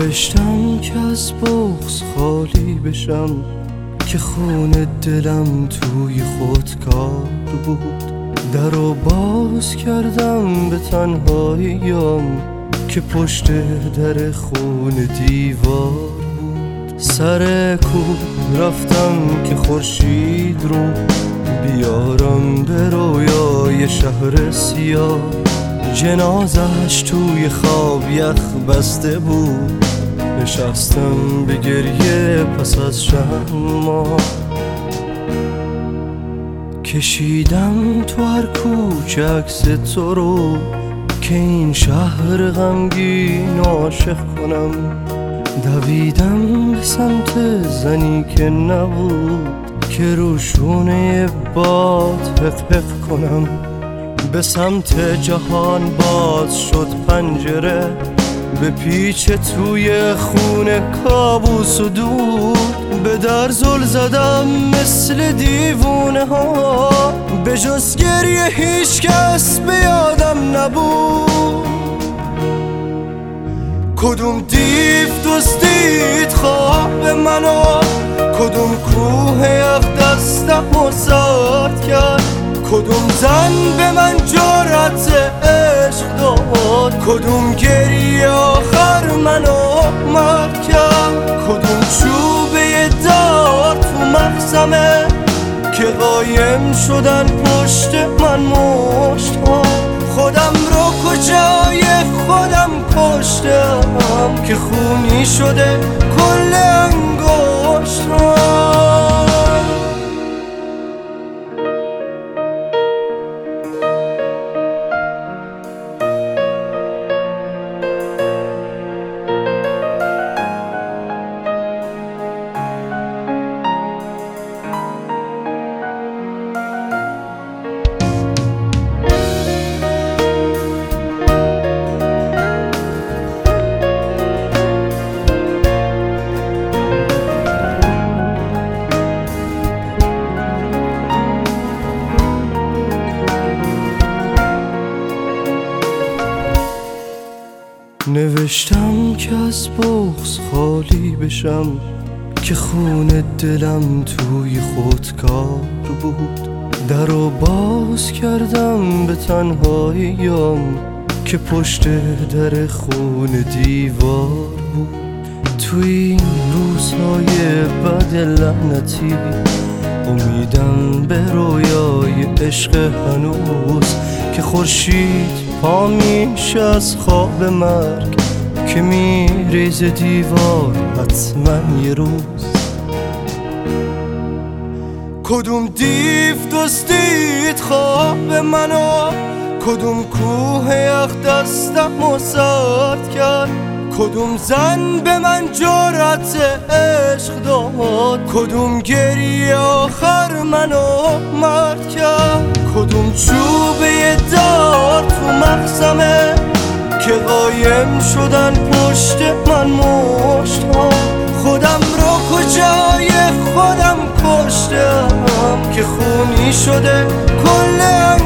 نوشتم که از بغض خالی بشم، که خون دلم توی خودکار بود. درو باز کردم به تنهاییم که پشت در خون دیوار بود. سر کوه رفتم که خورشید رو بیارم به رویای شهر سیاه. جنازش توی خواب یخ بسته بود، نشستم به گریه پس از چند ماه. کشیدم تو هر کوچه عکس تو رو که این شهر غمگین عاشق کنم. دویدم به سمت زنی که نبود که رو شونه باد حق حق کنم. به سمت جهان باز شد پنجره، به پیچ توی خونه کابوس و دود. به در زل زدم مثل دیوونه ها، به جز گریه هیچ کس به یادم نبود. کدوم دیو دزدید خواب منو، کدوم کوه یخ دستم سرد کرد. کدوم زن به من جرأت عشق داد، کدوم گریه آخر منو مرد کرد. کدوم چوبه دار تو مغزمه که قایم شدن پشت من مشت ها. خودم رو کجای خودم کشتم که خونی شده کل انگشت ها. نوشتم که از بغض خالی بشم، که خون دلم توی خودکار بود. درو باز کردم به تنهاییم که پشت در خون دیوار بود. توی این روزهای بد لعنتی امیدم به رویای عشق هنوز، که خورشید پا میشه از خواب مرگ که میریز دیوار حتما یه روز. کدوم دیو دزدید خواب منو، کدوم کوه یخ دستم سرد کرد. کدوم زن به من جرأت عشق داد، کدوم گریه آخر منو مرد کرد. کدوم چوبه دار تو مغزمه که قایم شدن پشت من مشت ها. خودم رو کجای خودم کشتم که خونی شده کل